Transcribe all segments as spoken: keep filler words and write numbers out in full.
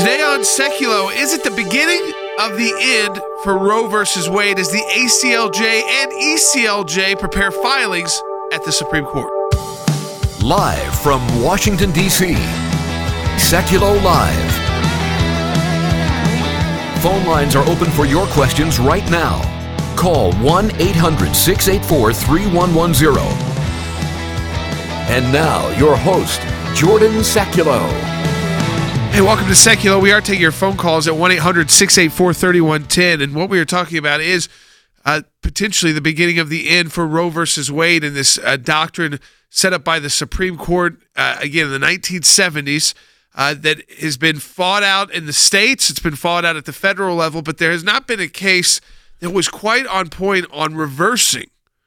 Today on Seculo, is it the beginning of the end for Roe versus Wade as the A C L J and E C L J prepare filings at the Supreme Court? Live from Washington, D C, Seculo Live. Phone lines are open for your questions right now. Call one eight hundred six eight four three one one zero. And now, your host, Jordan Seculo. Hey, welcome to Seculo. We are taking your phone calls at one eight hundred six eight four three one one zero. And what we are talking about is uh, potentially the beginning of the end for Roe versus Wade and this uh, doctrine set up by the Supreme Court, uh, again, in the nineteen seventies, uh, that has been fought out in the states. It's been fought out at the federal level, but there has not been a case that was quite on point on reversing,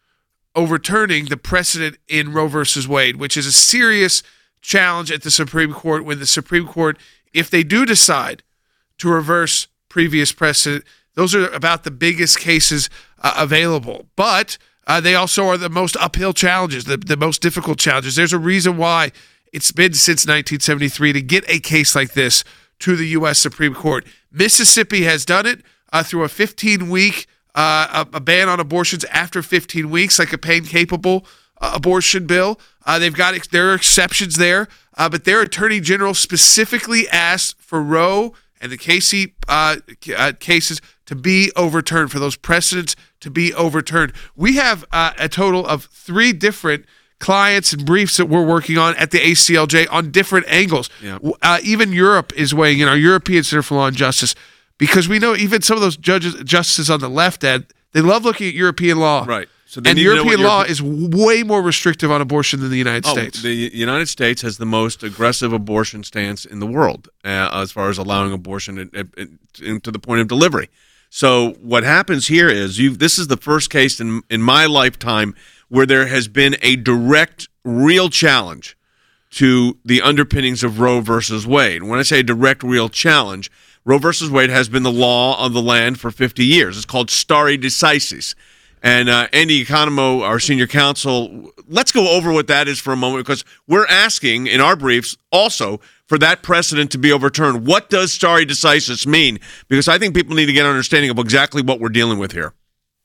overturning the precedent in Roe versus Wade, which is a serious challenge at the Supreme Court when the Supreme Court, if they do decide to reverse previous precedent, those are about the biggest cases uh, available. But uh, they also are the most uphill challenges, the, the most difficult challenges. There's a reason why it's been since nineteen seventy-three to get a case like this to the U S Supreme Court. Mississippi has done it uh, through a fifteen-week uh, a, a ban on abortions after fifteen weeks, like a pain-capable uh, abortion bill. Uh, they've got ex- there are exceptions there, uh, but their attorney general specifically asked for Roe and the Casey uh, uh, cases to be overturned, for those precedents to be overturned. We have uh, a total of three different clients and briefs that we're working on at the A C L J on different angles. Yeah. Uh, even Europe is weighing in, our European Center for Law and Justice, because we know even some of those judges, justices on the left end, they love looking at European law. Right. So and European law is way more restrictive on abortion than the United oh, States. The United States has the most aggressive abortion stance in the world uh, as far as allowing abortion at, at, at, to the point of delivery. So what happens here is you've, this is the first case in, in my lifetime where there has been a direct, real challenge to the underpinnings of Roe versus Wade. When I say direct, real challenge, Roe versus Wade has been the law of the land for fifty years. It's called stare decisis. And uh, Andy Economo, our senior counsel, let's go over what that is for a moment, because we're asking in our briefs also for that precedent to be overturned. What does stare decisis mean? Because I think people need to get an understanding of exactly what we're dealing with here.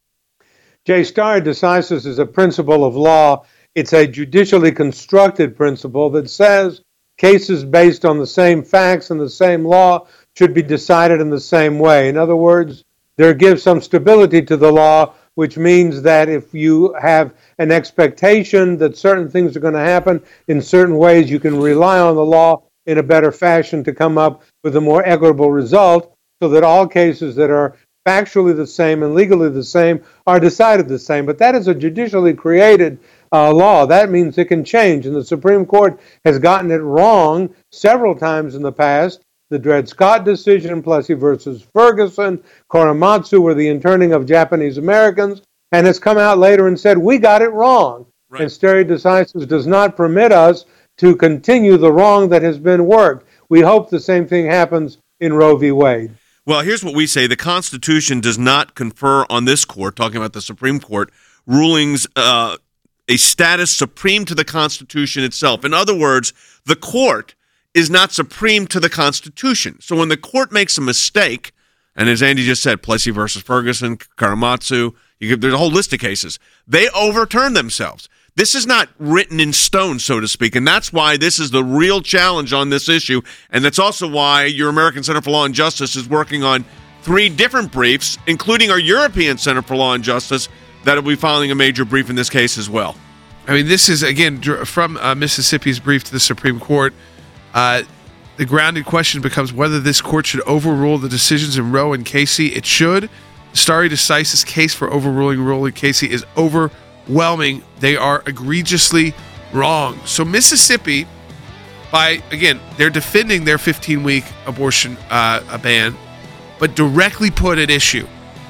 Jay, stare decisis is a principle of law. It's a judicially constructed principle that says cases based on the same facts and the same law should be decided in the same way. In other words, there gives some stability to the law, which means that if you have an expectation that certain things are going to happen in certain ways, you can rely on the law in a better fashion to come up with a more equitable result, so that all cases that are factually the same and legally the same are decided the same. But that is a judicially created uh, law. That means it can change, and the Supreme Court has gotten it wrong several times in the past. The Dred Scott decision, Plessy versus Ferguson, Korematsu, or the interning of Japanese Americans, and has come out later and said, we got it wrong. Right. And stare decisis does not permit us to continue the wrong that has been worked. We hope the same thing happens in Roe v. Wade. Well, here's what we say. The Constitution does not confer on this court, talking about the Supreme Court, rulings, uh, a status supreme to the Constitution itself. In other words, the court is not supreme to the Constitution. So when the court makes a mistake, and as Andy just said, Plessy versus Ferguson, Korematsu, you could, there's a whole list of cases, they overturn themselves. This is not written in stone, so to speak, and that's why this is the real challenge on this issue, and that's also why your American Center for Law and Justice is working on three different briefs, including our European Center for Law and Justice, that will be filing a major brief in this case as well. I mean, this is, again, from uh, Mississippi's brief to the Supreme Court. Uh, the grounded question becomes whether this court should overrule the decisions in Roe and Casey. It should. Stare decisis case for overruling Roe and Casey is overwhelming. They are egregiously wrong. So Mississippi, by, again, they're defending their fifteen-week abortion uh, ban, but directly put at issue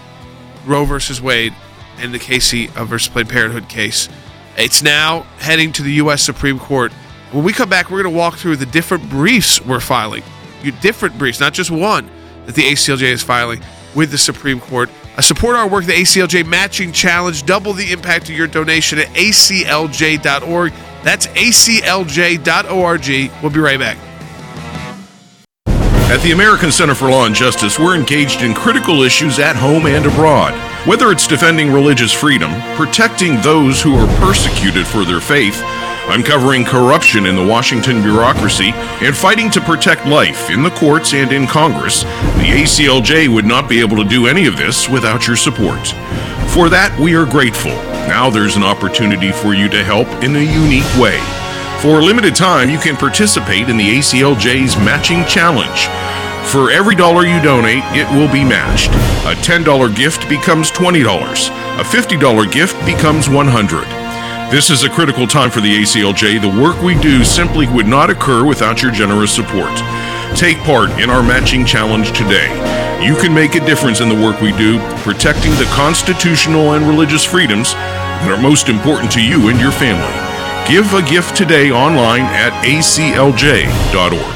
Roe versus Wade and the Casey versus Planned Parenthood case. It's now heading to the U S Supreme Court. When we come back, we're going to walk through the different briefs we're filing. Different briefs, not just one, that the A C L J is filing with the Supreme Court. Uh, support our work, the A C L J Matching Challenge. Double the impact of your donation at A C L J dot org. That's A C L J dot org. We'll be right back. At the American Center for Law and Justice, we're engaged in critical issues at home and abroad. Whether it's defending religious freedom, protecting those who are persecuted for their faith, uncovering corruption in the Washington bureaucracy, and fighting to protect life in the courts and in Congress, the A C L J would not be able to do any of this without your support. For that, we are grateful. Now there's an opportunity for you to help in a unique way. For a limited time, you can participate in the A C L J's Matching Challenge. For every dollar you donate, it will be matched. A ten dollar gift becomes twenty dollars. A fifty dollar gift becomes one hundred dollars. This is a critical time for the A C L J. The work we do simply would not occur without your generous support. Take part in our Matching Challenge today. You can make a difference in the work we do, protecting the constitutional and religious freedoms that are most important to you and your family. Give a gift today online at A C L J dot org.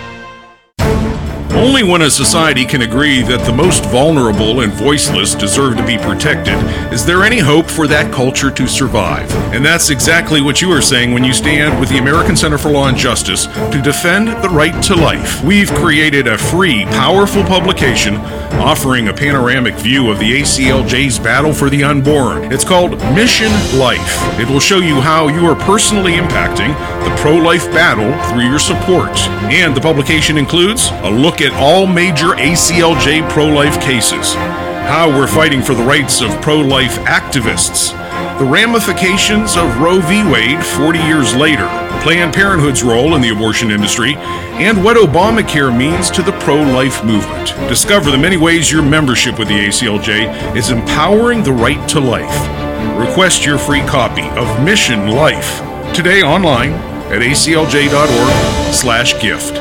Only when a society can agree that the most vulnerable and voiceless deserve to be protected is there any hope for that culture to survive. And that's exactly what you are saying when you stand with the American Center for Law and Justice to defend the right to life. We've created a free, powerful publication offering a panoramic view of the A C L J's battle for the unborn. It's called Mission Life. It will show you how you are personally impacting the pro-life battle through your support. And the publication includes a look at all major A C L J pro-life cases, how we're fighting for the rights of pro-life activists, the ramifications of Roe v. Wade forty years later, Planned Parenthood's role in the abortion industry, and what Obamacare means to the pro-life movement. Discover the many ways your membership with the A C L J is empowering the right to life. Request your free copy of Mission Life today online at A C L J dot org slash gift.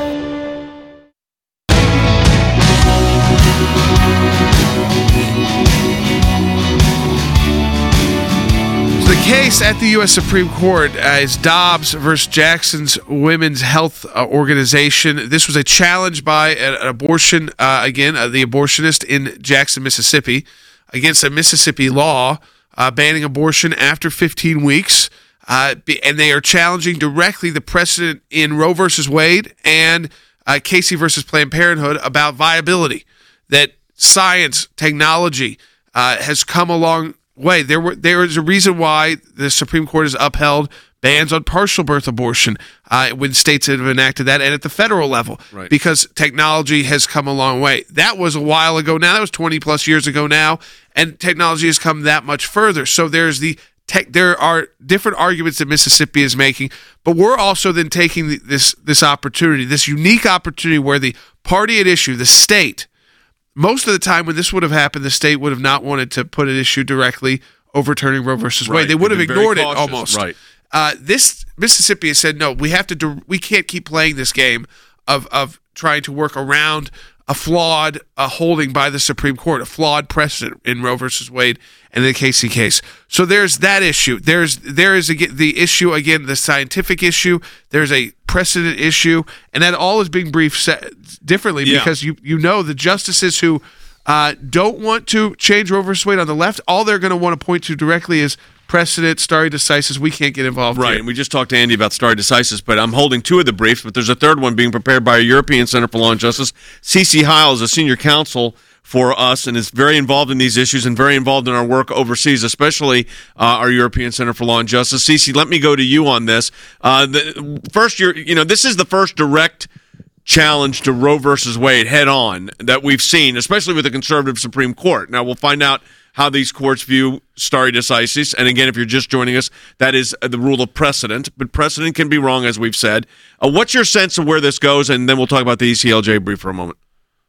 The case at the U S Supreme Court uh, is Dobbs versus Jackson's Women's Health uh, Organization. This was a challenge by an, an abortion, uh, again, uh, the abortionist in Jackson, Mississippi, against a Mississippi law uh, banning abortion after fifteen weeks. Uh, and they are challenging directly the precedent in Roe versus Wade and uh, Casey versus Planned Parenthood about viability, that science, technology uh, has come a long way. There were there is a reason why the Supreme Court has upheld bans on partial birth abortion uh, when states have enacted that, and at the federal level, right, because technology has come a long way. That was a while ago now. That was twenty plus years ago now, and technology has come that much further. So there's the tech. There are different arguments that Mississippi is making, but we're also then taking the, this this opportunity, this unique opportunity where the party at issue, the state. Most of the time when this would have happened, the state would have not wanted to put an issue directly overturning Roe versus Wade. Right. They would have They've been ignored it very cautious. almost. Right. Uh, this Mississippi has said, no, we have to do, we can't keep playing this game of of trying to work around a flawed uh, holding by the Supreme Court, a flawed precedent in Roe versus Wade and the Casey case. So there's that issue. There's there is again, the issue, again, the scientific issue. There's a precedent issue, and that all is being briefed se- differently Yeah. because you you know the justices who uh, don't want to change Roe versus Wade on the left, all they're going to want to point to directly is precedent, stare decisis. We can't get involved Right, here. and we just talked to Andy about stare decisis, but I'm holding two of the briefs, but there's a third one being prepared by a European Center for Law and Justice. Cece Heil is a senior counsel for us and is very involved in these issues and very involved in our work overseas, especially uh, our European Center for Law and Justice. Cece, let me go to you on this. Uh, the, first, you're, you know, this is the first direct challenge to Roe versus Wade head on that we've seen, especially with the conservative Supreme Court. Now, we'll find out how these courts view stare decisis. And again, if you're just joining us, that is the rule of precedent. But precedent can be wrong, as we've said. Uh, what's your sense of where this goes? And then we'll talk about the E C L J brief for a moment.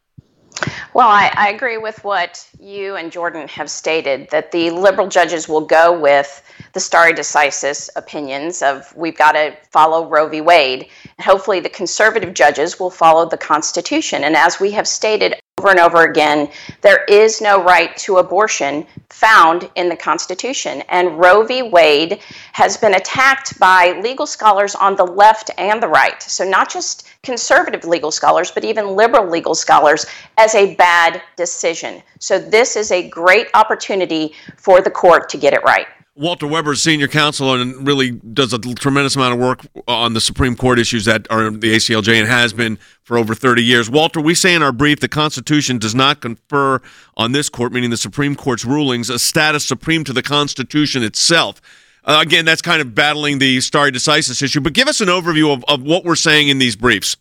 Well, I, I agree with what you and Jordan have stated, that the liberal judges will go with the stare decisis opinions of we've got to follow Roe v. Wade. And hopefully the conservative judges will follow the Constitution. And as we have stated over and over again, there is no right to abortion found in the Constitution. And Roe v. Wade has been attacked by legal scholars on the left and the right. So not just conservative legal scholars, but even liberal legal scholars as a bad decision. So this is a great opportunity for the court to get it right. Walter Weber is senior counsel and really does a tremendous amount of work on the Supreme Court issues that are in the A C L J and has been for over thirty years. Walter, we say in our brief the Constitution does not confer on this court, meaning the Supreme Court's rulings, a status supreme to the Constitution itself. Uh, again, that's kind of battling the stare decisis issue, but give us an overview of, of what we're saying in these briefs.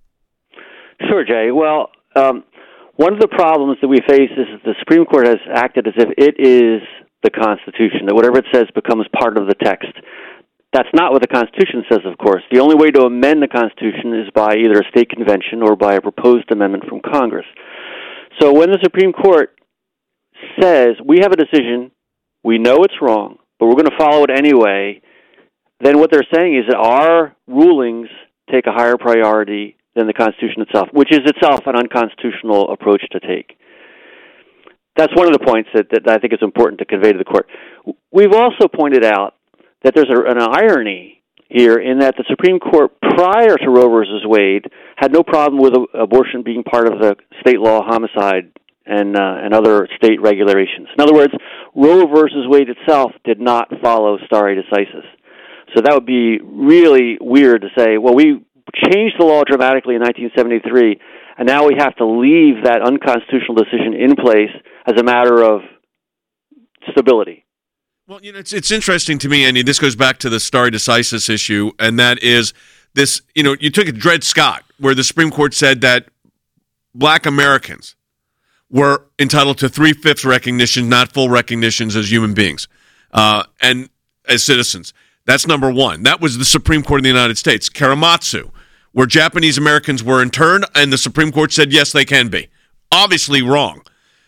Sure, Jay. Well, um, one of the problems that we face is that the Supreme Court has acted as if it is the Constitution, that whatever it says becomes part of the text. That's not what the Constitution says, of course. The only way to amend the Constitution is by either a state convention or by a proposed amendment from Congress. So when the Supreme Court says, we have a decision, we know it's wrong, but we're going to follow it anyway, then what they're saying is that our rulings take a higher priority than the Constitution itself, which is itself an unconstitutional approach to take. That's one of the points that, that I think is important to convey to the court. We've also pointed out that there's a, an irony here in that the Supreme Court, prior to Roe versus Wade, had no problem with abortion being part of the state law homicide and uh, and other state regulations. In other words, Roe versus Wade itself did not follow stare decisis. So that would be really weird to say, well, we changed the law dramatically in nineteen seventy-three, and now we have to leave that unconstitutional decision in place as a matter of stability. Well, you know, it's it's interesting to me, Andy. This goes back to the stare decisis issue, and that is this. You know, you took a Dred Scott, where the Supreme Court said that Black Americans were entitled to three-fifths recognition, not full recognitions as human beings uh, and as citizens. That's number one. That was the Supreme Court of the United States. Karematsu, where Japanese Americans were interned, and the Supreme Court said, yes, they can be. Obviously wrong.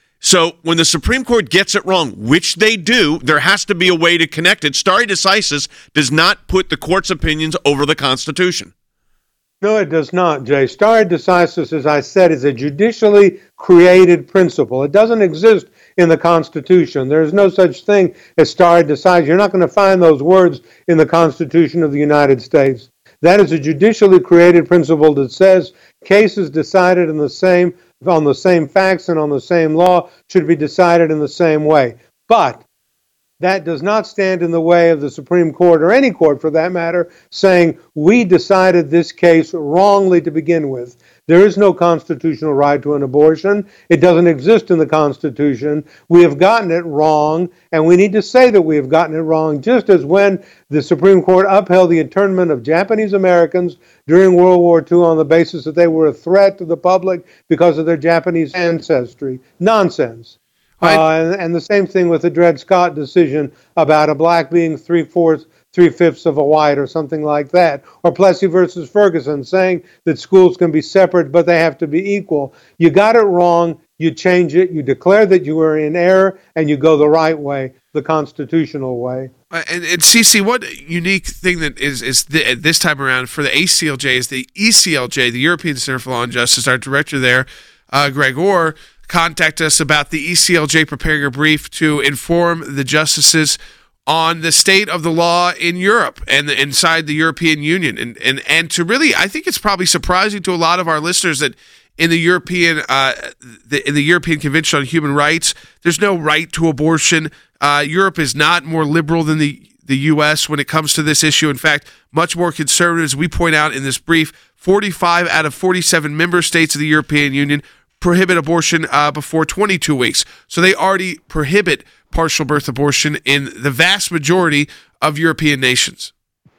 So when the Supreme Court gets it wrong, which they do, there has to be a way to connect it. Stare decisis does not put the court's opinions over the Constitution. No, it does not, Jay. Stare decisis, as I said, is a judicially created principle. It doesn't exist in the Constitution. There is no such thing as stare decisis. You're not going to find those words in the Constitution of the United States. That is a judicially created principle that says cases decided in the same on the same facts and on the same law should be decided in the same way. But that does not stand in the way of the Supreme Court, or any court for that matter, saying we decided this case wrongly to begin with. There is no constitutional right to an abortion. It doesn't exist in the Constitution. We have gotten it wrong, and we need to say that we have gotten it wrong, just as when the Supreme Court upheld the internment of Japanese Americans during World War Two on the basis that they were a threat to the public because of their Japanese ancestry. Nonsense. Uh, and, and the same thing with the Dred Scott decision about a black being three-fourths, three-fifths of a white or something like that. Or Plessy versus Ferguson saying that schools can be separate, but they have to be equal. You got it wrong, you change it, you declare that you were in error, and you go the right way, the constitutional way. Uh, and, and Cece, what unique thing that is is th- this time around for the A C L J is the E C L J, the European Center for Law and Justice. Our director there, uh, Greg Orr, contact us about the E C L J preparing a brief to inform the justices on the state of the law in Europe and the, inside the European Union. And, and and to really, I think it's probably surprising to a lot of our listeners that in the European uh, the, in the European Convention on Human Rights, there's no right to abortion. Uh, Europe is not more liberal than the, the U S when it comes to this issue. In fact, much more conservative, as we point out in this brief. forty-five out of forty-seven member states of the European Union prohibit abortion uh, before twenty-two weeks. So they already prohibit partial birth abortion in the vast majority of European nations.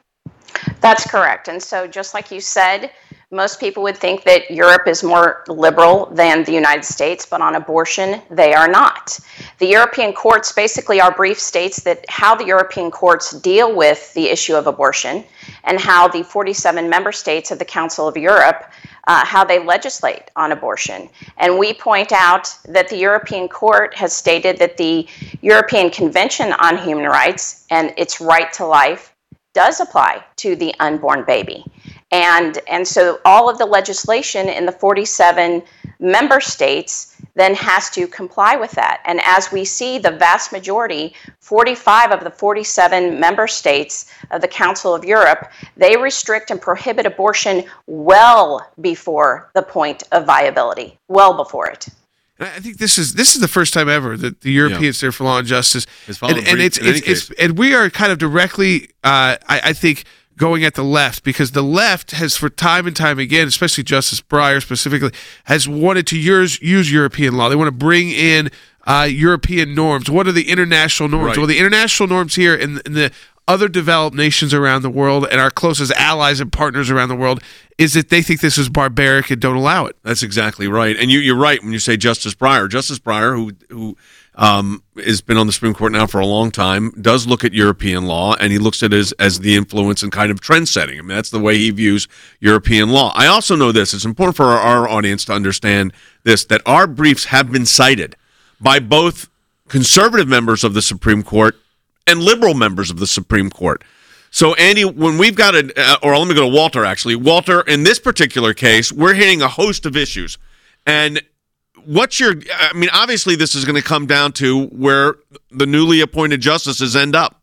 That's correct. And so just like you said, most people would think that Europe is more liberal than the United States, but on abortion, they are not. The European courts, basically our brief states that how the European courts deal with the issue of abortion and how the forty-seven member states of the Council of Europe, uh, how they legislate on abortion. And we point out that the European Court has stated that the European Convention on Human Rights and its right to life does apply to the unborn baby. And and so all of the legislation in the forty-seven member states then has to comply with that. And as we see, the vast majority, forty-five of the forty-seven member states of the Council of Europe, they restrict and prohibit abortion well before the point of viability, well before it. And I think this is this is the first time ever that the European Yeah. Center for Law and Justice, It's followed and, and brief it's, in any it's, it's case. and we are kind of directly, uh, I, I think, going at the left, because the left has, for time and time again, especially Justice Breyer specifically, has wanted to use, use European law. They want to bring in uh, European norms. What are the international norms? Right. Well, the international norms here in, in the other developed nations around the world and our closest allies and partners around the world is that they think this is barbaric and don't allow it. That's exactly right. And you, you're right when you say Justice Breyer. Justice Breyer, who who um, has been on the Supreme Court now for a long time, does look at European law, and he looks at it as, as the influence and kind of trend setting. I mean, that's the way he views European law. I also know this. It's important for our, our audience to understand this, that our briefs have been cited by both conservative members of the Supreme Court and liberal members of the Supreme Court. So, Andy, when we've got a, uh, or let me go to Walter, actually. Walter, in this particular case, we're hitting a host of issues. And what's your, I mean, obviously this is going to come down to where the newly appointed justices end up.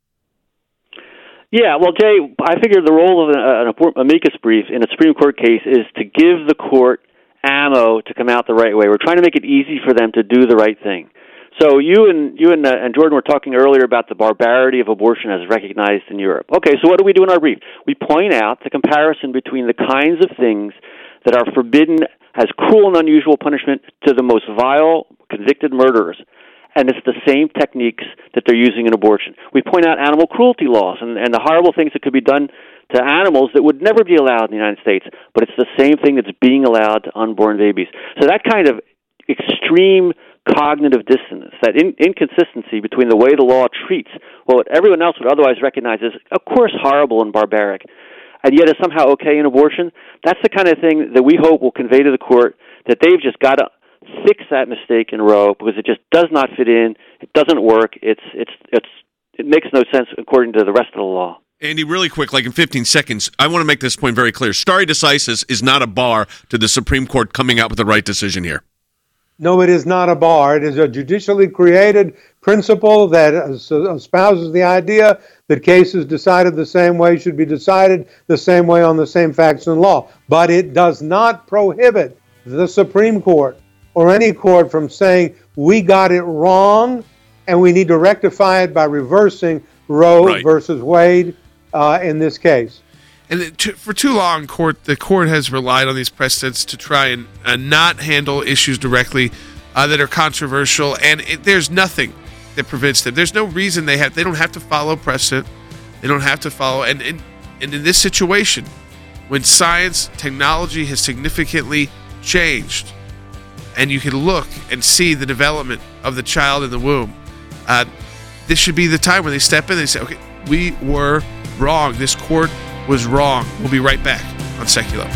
Yeah, well, Jay, I figure the role of an, an amicus brief in a Supreme Court case is to give the court ammo to come out the right way. We're trying to make it easy for them to do the right thing. So you and you and, uh, and Jordan were talking earlier about the barbarity of abortion as recognized in Europe. Okay, so what do we do in our brief? We point out the comparison between the kinds of things that are forbidden as cruel and unusual punishment to the most vile convicted murderers, and it's the same techniques that they're using in abortion. We point out animal cruelty laws and, and the horrible things that could be done to animals that would never be allowed in the United States, but it's the same thing that's being allowed to unborn babies. So that kind of extreme cognitive dissonance, that in- inconsistency between the way the law treats what everyone else would otherwise recognize as, of course, horrible and barbaric, and yet is somehow okay in abortion, that's the kind of thing that we hope will convey to the court that they've just got to fix that mistake in Roe, because it just does not fit in, it doesn't work, it's it's it's it makes no sense according to the rest of the law. Andy, really quick, like in fifteen seconds, I want to make this point very clear. Stare decisis is not a bar to the Supreme Court coming out with the right decision here. No, it is not a bar. It is a judicially created principle that espouses the idea that cases decided the same way should be decided the same way on the same facts and law. But it does not prohibit the Supreme Court or any court from saying, we got it wrong and we need to rectify it by reversing Roe Right. versus Wade uh, in this case. And it, to, for too long, court the court has relied on these precedents to try and uh, not handle issues directly uh, that are controversial. And it, there's nothing that prevents them. There's no reason they have. They don't have to follow precedent. They don't have to follow. And and, and in this situation, when science, technology has significantly changed, and you can look and see the development of the child in the womb, uh, this should be the time when they step in and they say, okay, we were wrong. This court was wrong. We'll be right back on Secular.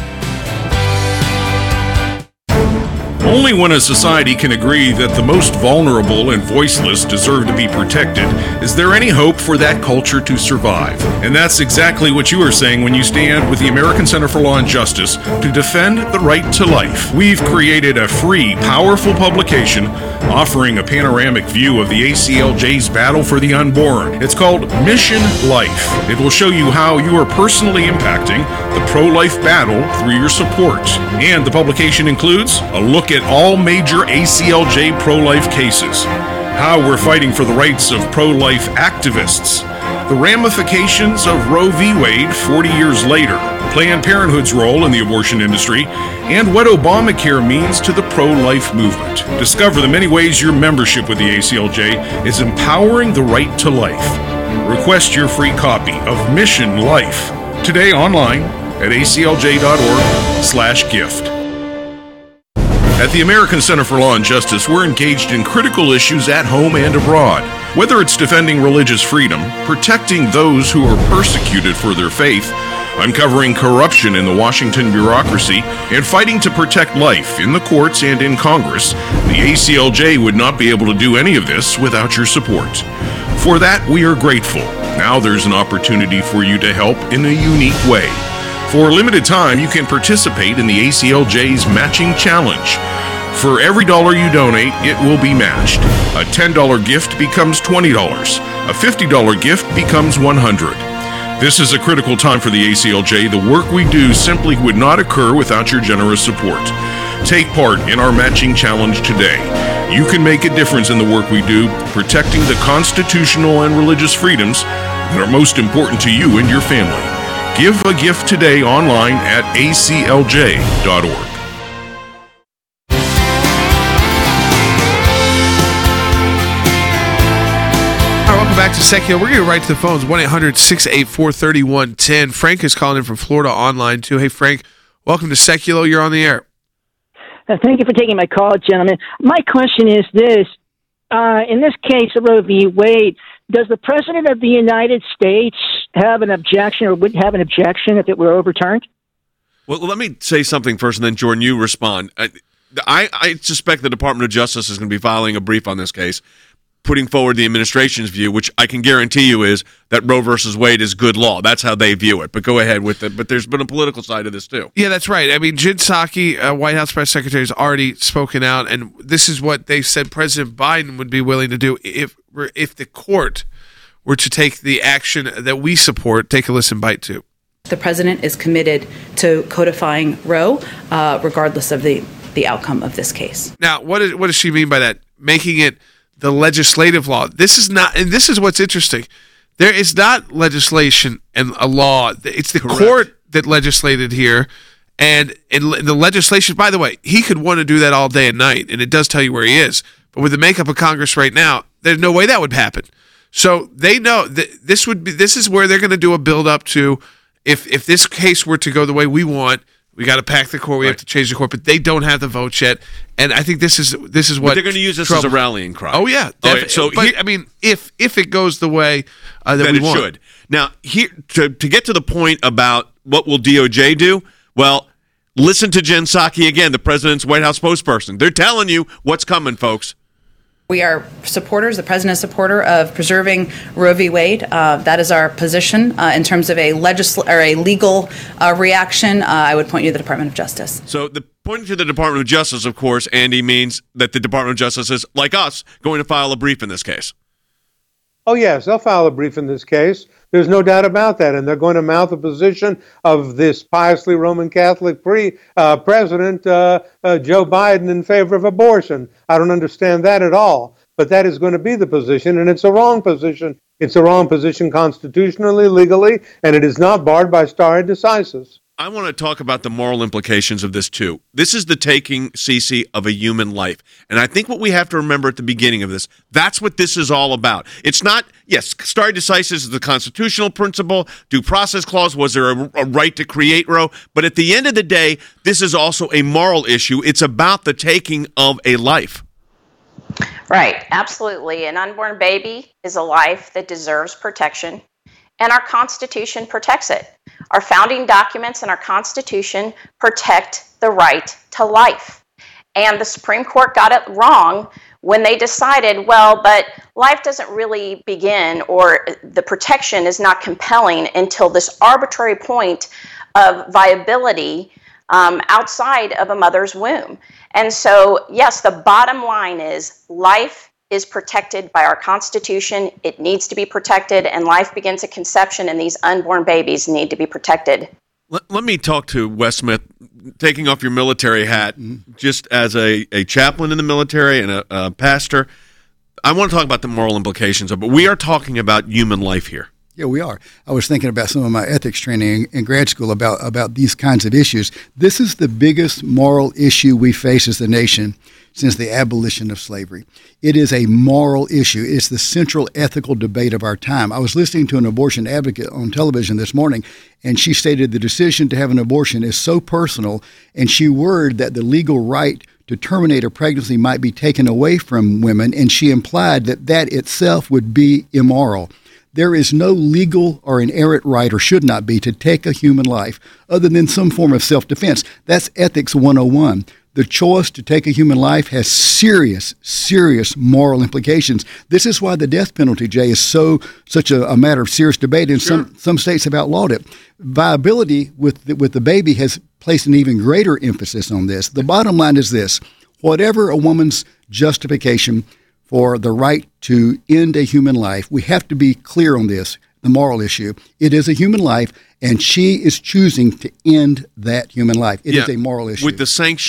Only when a society can agree that the most vulnerable and voiceless deserve to be protected is there any hope for that culture to survive. And that's exactly what you are saying when you stand with the American Center for Law and Justice to defend the right to life. We've created a free, powerful publication offering a panoramic view of the A C L J's battle for the unborn. It's called Mission Life. It will show you how you are personally impacting the pro-life battle through your support. And the publication includes a look at all major A C L J pro-life cases, how we're fighting for the rights of pro-life activists, the ramifications of Roe v. Wade forty years later, Planned Parenthood's role in the abortion industry, and what Obamacare means to the pro-life movement. Discover the many ways your membership with the A C L J is empowering the right to life. Request your free copy of Mission Life today online at A C L J dot org slash gift. At the American Center for Law and Justice, we're engaged in critical issues at home and abroad. Whether it's defending religious freedom, protecting those who are persecuted for their faith, uncovering corruption in the Washington bureaucracy, and fighting to protect life in the courts and in Congress, the A C L J would not be able to do any of this without your support. For that, we are grateful. Now there's an opportunity for you to help in a unique way. For a limited time, you can participate in the A C L J's Matching Challenge. For every dollar you donate, it will be matched. A ten dollars gift becomes twenty dollars. A fifty dollars gift becomes one hundred dollars. This is a critical time for the A C L J. The work we do simply would not occur without your generous support. Take part in our matching challenge today. You can make a difference in the work we do, protecting the constitutional and religious freedoms that are most important to you and your family. Give a gift today online at a c l j dot org. All right, welcome back to Secular. We're going to right to the phones, one eight hundred six eight four three one one zero. Frank is calling in from Florida online, too. Hey, Frank, welcome to Secular. You're on the air. Uh, thank you for taking my call, gentlemen. My question is this. Uh, in this case of Roe v. Wade, does the President of the United States have an objection or would have an objection if it were overturned? Well, let me say something first, and then, Jordan, you respond. I, I, I suspect the Department of Justice is going to be filing a brief on this case, putting forward the administration's view, which I can guarantee you is that Roe versus Wade is good law. That's how they view it. But go ahead with it. But there's been a political side of this, too. Yeah, that's right. I mean, Jen Psaki, uh, White House press secretary, has already spoken out, and this is what they said President Biden would be willing to do if if the court were to take the action that we support. Take a listen, bite two. The president is committed to codifying Roe, uh, regardless of the, the outcome of this case. Now, what, is, what does she mean by that? Making it the legislative law. This is not, and this is what's interesting. There is not legislation and a law. It's the Correct. court that legislated here. And, and the legislation, by the way, he could want to do that all day and night, and it does tell you where he is. But with the makeup of Congress right now, there's no way that would happen. So they know that this would be, this is where they're going to do a build up to, if if this case were to go the way we want, we got to pack the court, we right. have to change the court, but they don't have the votes yet. And I think this is this is what but they're going to use this trouble. as a rallying cry. Oh yeah, oh, yeah. So but here, I mean, if if it goes the way uh, that, that we it want, should. Now, here to to get to the point about what will D O J do? Well, listen to Jen Psaki again, the president's White House spokesperson. They're telling you what's coming, folks. We are supporters, the president is a supporter of preserving Roe v. Wade. Uh, that is our position. Uh, in terms of a legisl- or a legal uh, reaction, uh, I would point you to the Department of Justice. So the pointing to the Department of Justice, of course, Andy, means that the Department of Justice is, like us, going to file a brief in this case. Oh, yes, they'll file a brief in this case. There's no doubt about that. And they're going to mount the position of this piously Roman Catholic pre, uh, president, uh, uh, Joe Biden, in favor of abortion. I don't understand that at all. But that is going to be the position, and it's a wrong position. It's a wrong position constitutionally, legally, and it is not barred by stare decisis. I want to talk about the moral implications of this, too. This is the taking, Cece, of a human life. And I think what we have to remember at the beginning of this, that's what this is all about. It's not, yes, stare decisis is the constitutional principle, due process clause, was there a, a right to create Roe? But at the end of the day, this is also a moral issue. It's about the taking of a life. Right, absolutely. An unborn baby is a life that deserves protection, and our Constitution protects it. Our founding documents and our Constitution protect the right to life. And the Supreme Court got it wrong when they decided, well, but life doesn't really begin, or the protection is not compelling until this arbitrary point of viability um, outside of a mother's womb. And so, yes, the bottom line is life is protected by our Constitution. It needs to be protected, and life begins at conception, and these unborn babies need to be protected. Let, let me talk to Wes Smith, taking off your military hat, just as a, a chaplain in the military and a, a pastor. I want to talk about the moral implications of it, but we are talking about human life here. Yeah, we are. I was thinking about some of my ethics training in grad school about, about these kinds of issues. This is the biggest moral issue we face as a nation since the abolition of slavery. It is a moral issue. It's the central ethical debate of our time. I was listening to an abortion advocate on television this morning, and she stated the decision to have an abortion is so personal, and she worried that the legal right to terminate a pregnancy might be taken away from women, and she implied that that itself would be immoral. There is no legal or inherent right, or should not be, to take a human life other than some form of self-defense. That's Ethics one oh one. The choice to take a human life has serious, serious moral implications. This is why the death penalty, Jay, is so such a, a matter of serious debate, and sure. some some states have outlawed it. Viability with the, with the baby has placed an even greater emphasis on this. The bottom line is this: whatever a woman's justification for the right to end a human life, we have to be clear on this, the moral issue. It is a human life, and she is choosing to end that human life. It yeah, is a moral issue. With the sanction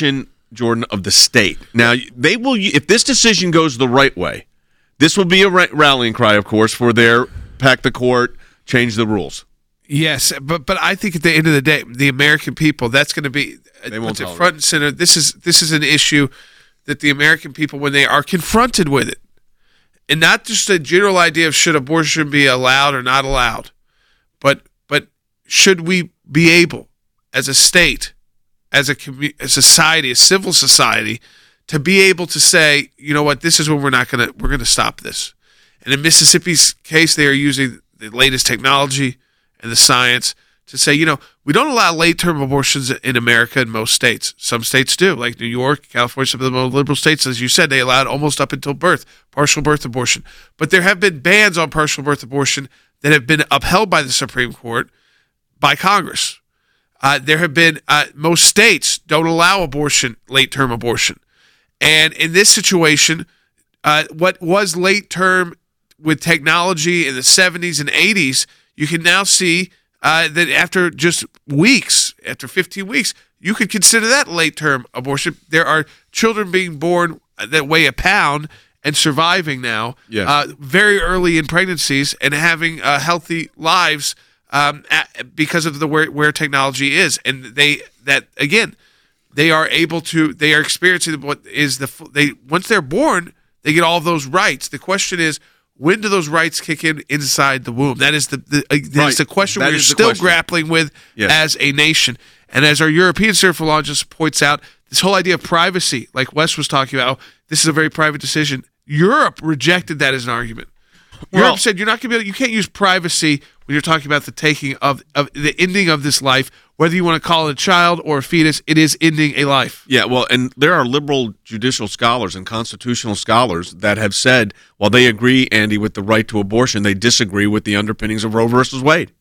Jordan, of the state. Now, they will. If this decision goes the right way, this will be a rallying cry, of course, for their pack the court, change the rules. Yes, but but I think at the end of the day, the American people, that's going to be they won't puts it front and center. This is this is an issue that the American people, when they are confronted with it, and not just a general idea of should abortion be allowed or not allowed, but but should we be able, as a state, as a, commu- a society, a civil society, to be able to say, you know what, this is when we're not going to we're going to stop this. And in Mississippi's case, they are using the latest technology and the science to say, you know, we don't allow late-term abortions in America in most states. Some states do, like New York, California, some of the more liberal states, as you said, they allowed almost up until birth, partial birth abortion. But there have been bans on partial birth abortion that have been upheld by the Supreme Court, by Congress. Uh, there have been, uh, most states don't allow abortion, late-term abortion. And in this situation, uh, what was late-term with technology in the seventies and eighties, you can now see uh, that after just weeks, after fifteen weeks, you could consider that late-term abortion. There are children being born that weigh a pound and surviving now, yes. uh, very early in pregnancies and having uh, healthy lives um, at, because of the where, where technology is. And they that again, they are able to. They are experiencing what is the they once they're born, they get all of those rights. The question is, when do those rights kick in inside the womb? That is the, the, uh, that right. is the question that we're still question. grappling with yes. as a nation. And as our European Center for Law just points out, this whole idea of privacy, like Wes was talking about, oh, this is a very private decision. Europe rejected that as an argument. Well, Europe said you're not going to be able, you can't use privacy when you're talking about the taking of, of the ending of this life, whether you want to call it a child or a fetus. It is ending a life. Yeah, well, and there are liberal judicial scholars and constitutional scholars that have said, while they agree, Andy, with the right to abortion, they disagree with the underpinnings of Roe versus Wade.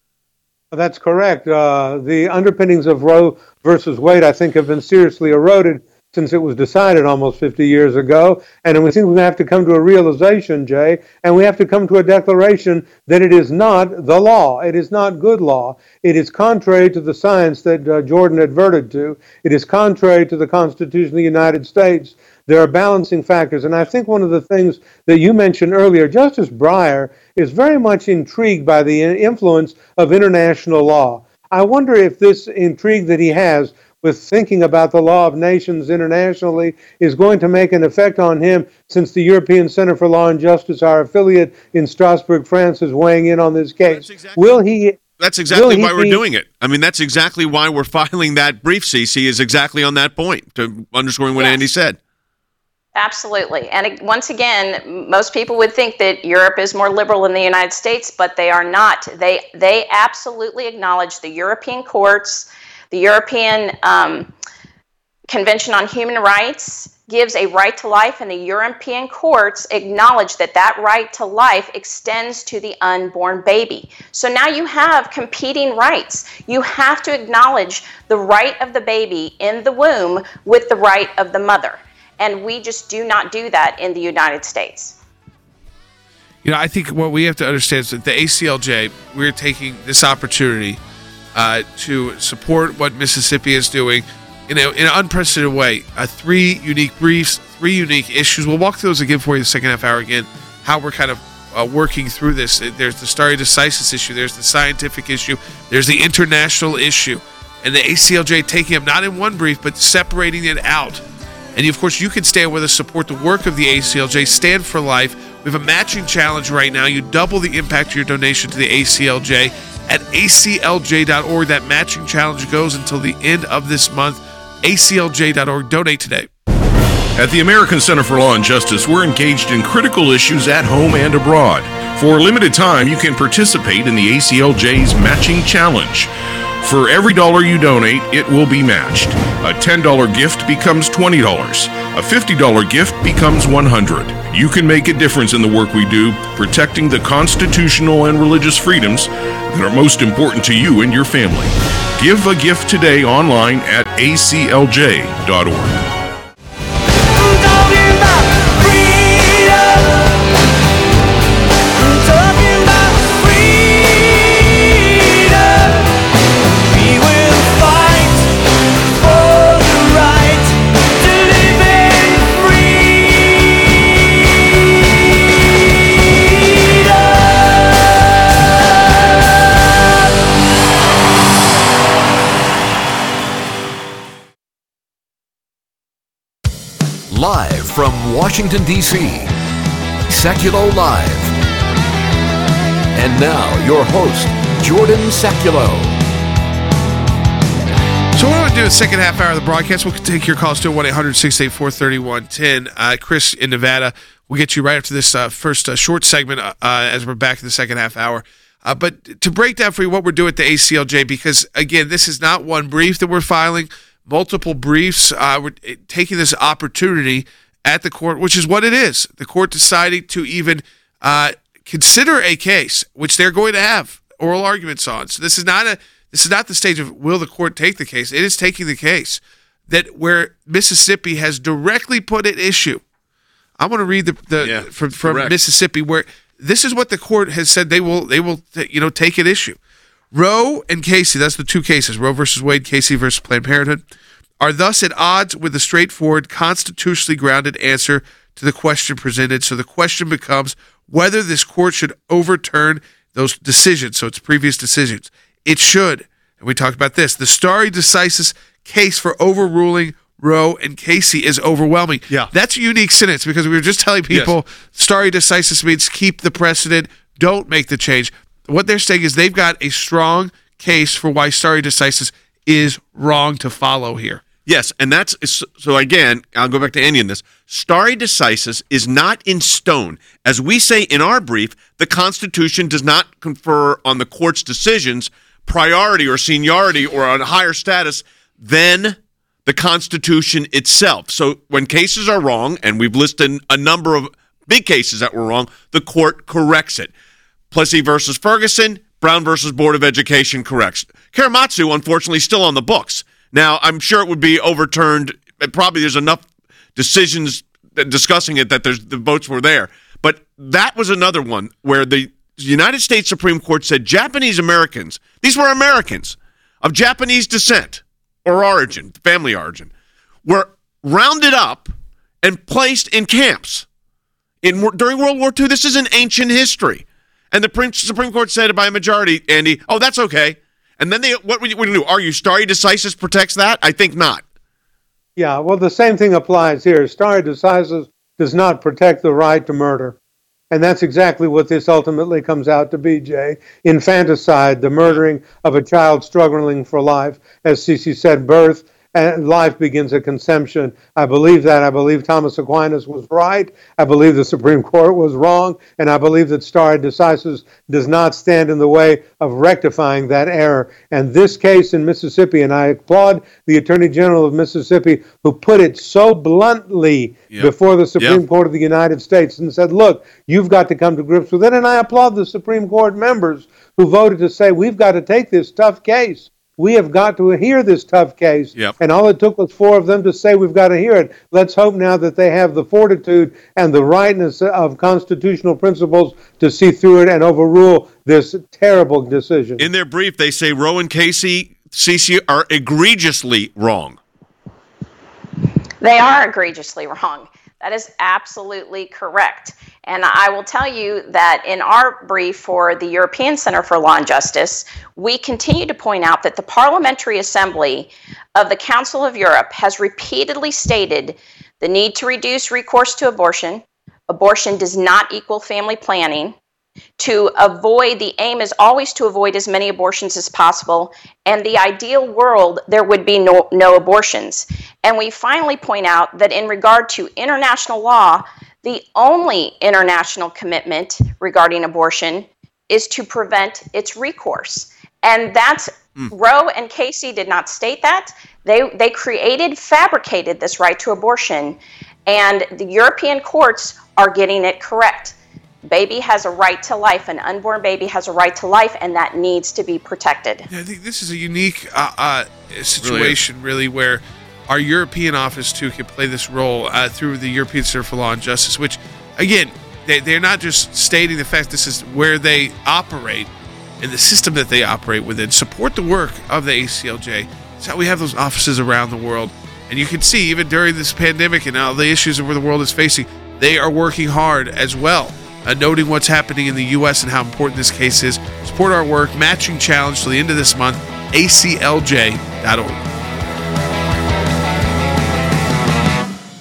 That's correct. Uh, the underpinnings of Roe versus Wade, I think, have been seriously eroded since it was decided almost fifty years ago. And we think we have to come to a realization, Jay, and we have to come to a declaration that it is not the law. It is not good law. It is contrary to the science that uh, Jordan adverted to. It is contrary to the Constitution of the United States. There are balancing factors. And I think one of the things that you mentioned earlier, Justice Breyer is very much intrigued by the influence of international law. I wonder if this intrigue that he has with thinking about the law of nations internationally is going to make an effect on him, since the European Center for Law and Justice, our affiliate in Strasbourg, France, is weighing in on this case. Exactly, will he? That's exactly will why he we're be, doing it. I mean, that's exactly why we're filing that brief, Cece, is exactly on that point, to underscoring what yes. Andy said. Absolutely. And once again, most people would think that Europe is more liberal than the United States, but they are not. They they absolutely acknowledge the European courts. The European um, Convention on Human Rights gives a right to life, and the European courts acknowledge that that right to life extends to the unborn baby. So now you have competing rights. You have to acknowledge the right of the baby in the womb with the right of the mother. And we just do not do that in the United States. You know, I think what we have to understand is that the A C L J, we're taking this opportunity uh, to support what Mississippi is doing in, a, in an unprecedented way. Uh, three unique briefs, three unique issues. We'll walk through those again for you the second half hour again, how we're kind of uh, working through this. There's the stare decisis issue. There's the scientific issue. There's the international issue. And the A C L J taking them not in one brief, but separating it out. And, of course, you can stand with us, support the work of the A C L J, Stand for Life. We have a matching challenge right now. You double the impact of your donation to the A C L J at A C L J dot org. That matching challenge goes until the end of this month. A C L J dot org. Donate today. At the American Center for Law and Justice, we're engaged in critical issues at home and abroad. For a limited time, you can participate in the A C L J's Matching Challenge. For every dollar you donate, it will be matched. A ten dollars gift becomes twenty dollars. A fifty dollars gift becomes one hundred dollars. You can make a difference in the work we do, protecting the constitutional and religious freedoms that are most important to you and your family. Give a gift today online at A C L J dot org. Live from Washington, D C, Sekulow Live. And now, your host, Jordan Sekulow. So what I want to do in the second half hour of the broadcast, we'll take your calls to one eight hundred six eight four three one one zero. Uh, Chris in Nevada, we'll get you right after this uh, first uh, short segment uh, as we're back in the second half hour. Uh, but to break down for you what we're doing at the A C L J, because, again, this is not one brief that we're filing, multiple briefs. Uh, we're taking this opportunity at the court, which is what it is. The court deciding to even uh, consider a case, which they're going to have oral arguments on. So this is not a this is not the stage of will the court take the case. It is taking the case that where Mississippi has directly put at issue. I want to read the, the yeah, from, from correct. Mississippi where this is what the court has said they will they will you know take at issue. Roe and Casey, that's the two cases, Roe versus Wade, Casey versus Planned Parenthood, are thus at odds with the straightforward, constitutionally grounded answer to the question presented. So the question becomes whether this court should overturn those decisions, so it's previous decisions. It should. And we talked about this. The stare decisis case for overruling Roe and Casey is overwhelming. Yeah. That's a unique sentence because we were just telling people Yes. stare decisis means keep the precedent, don't make the change. What they're saying is they've got a strong case for why stare decisis is wrong to follow here. Yes, and that's so. Again, I'll go back to Andy in this. Stare decisis is not in stone. As we say in our brief, the Constitution does not confer on the court's decisions priority or seniority or on higher status than the Constitution itself. So when cases are wrong, and we've listed a number of big cases that were wrong, the court corrects it. Plessy versus Ferguson, Brown versus Board of Education corrects. Karamatsu, unfortunately, still on the books. Now, I'm sure it would be overturned. Probably there's enough decisions discussing it that there's the votes were there. But that was another one where the United States Supreme Court said Japanese Americans, these were Americans of Japanese descent or origin, family origin, were rounded up and placed in camps. In during World War Two, this is an ancient history. And the Supreme Court said by a majority, Andy, oh, that's okay. And then they, what would you, what do you do? Are you stare decisis protects that? I think not. Yeah, well, the same thing applies here. Stare decisis does not protect the right to murder. And that's exactly what this ultimately comes out to be, Jay. Infanticide, the murdering of a child struggling for life. As Cece said, birth and life begins at conception. I believe that. I believe Thomas Aquinas was right. I believe the Supreme Court was wrong. And I believe that stare decisis does not stand in the way of rectifying that error. And this case in Mississippi, and I applaud the Attorney General of Mississippi who put it so bluntly Yep. before the Supreme Yep. Court of the United States and said, look, you've got to come to grips with it. And I applaud the Supreme Court members who voted to say, we've got to take this tough case. We have got to hear this tough case. Yep. And all it took was four of them to say we've got to hear it. Let's hope now that they have the fortitude and the rightness of constitutional principles to see through it and overrule this terrible decision. In their brief, they say Roe and Casey, Cece, are egregiously wrong. They are egregiously wrong. That is absolutely correct. And I will tell you that in our brief for the European Center for Law and Justice, we continue to point out that the Parliamentary Assembly of the Council of Europe has repeatedly stated the need to reduce recourse to abortion. Abortion does not equal family planning. To avoid, the aim is always to avoid as many abortions as possible. And the ideal world, there would be no, no abortions. And we finally point out that in regard to international law, the only international commitment regarding abortion is to prevent its recourse. And that's mm. Roe and Casey did not state that. They they created, fabricated this right to abortion. And the European courts are getting it correct. Baby has a right to life. An unborn baby has a right to life, and that needs to be protected. Yeah, I think this is a unique uh, uh, situation, really, where our European office, too, can play this role uh, through the European Center for Law and Justice, which, again, they, they're not just stating the fact this is where they operate and the system that they operate within. Support the work of the A C L J. It's how we have those offices around the world. And you can see, even during this pandemic and all the issues where the world is facing, they are working hard as well. Uh, noting what's happening in the U S and how important this case is. Support our work. Matching challenge till the end of this month. A C L J dot org.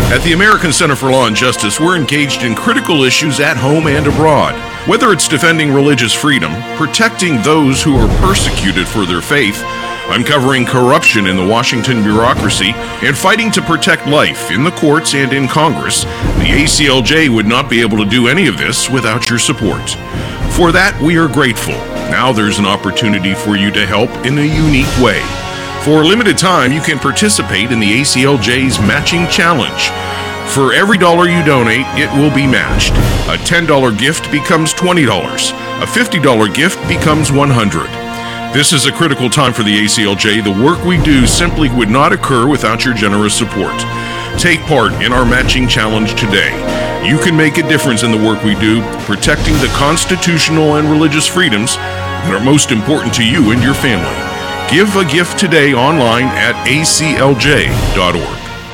At the American Center for Law and Justice, we're engaged in critical issues at home and abroad. Whether it's defending religious freedom, protecting those who are persecuted for their faith, uncovering corruption in the Washington bureaucracy, and fighting to protect life in the courts and in Congress, the A C L J would not be able to do any of this without your support. For that, we are grateful. Now there's an opportunity for you to help in a unique way. For a limited time, you can participate in the A C L J's Matching Challenge. For every dollar you donate, it will be matched. A ten dollar gift becomes twenty dollars. A fifty dollar gift becomes one hundred dollars. This is a critical time for the A C L J. The work we do simply would not occur without your generous support. Take part in our Matching Challenge today. You can make a difference in the work we do, protecting the constitutional and religious freedoms that are most important to you and your family. Give a gift today online at A C L J dot org.